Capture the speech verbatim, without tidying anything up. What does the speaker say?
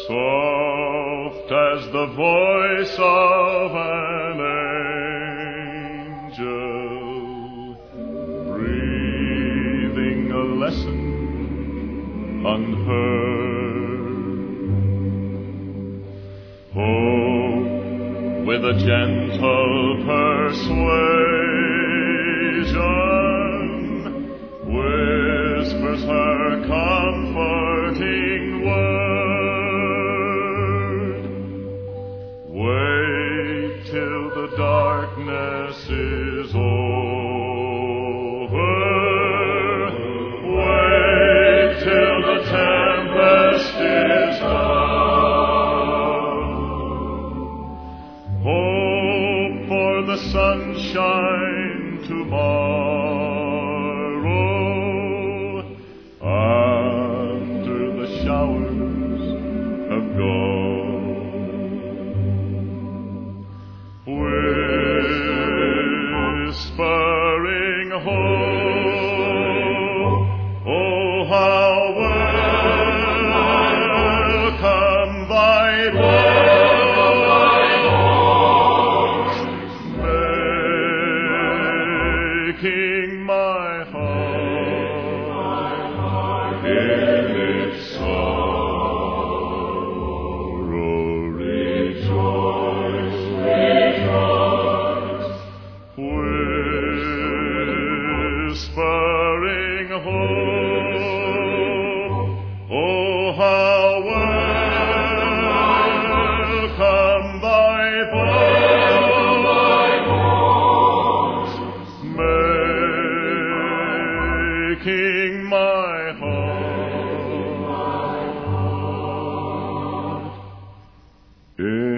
Soft as the voice of an angel, breathing a lesson unheard. Hope with a gentle persuasion whispers her comforting word. Wait till the darkness is over. Wait till the tempest is done. Hope for the sunshine tomorrow after the showers have gone. Whispering hope, oh how welcome thy voice, making my heart in its sorrow rejoice, rejoice. Whispering hope, oh how welcome thy voice, making my heart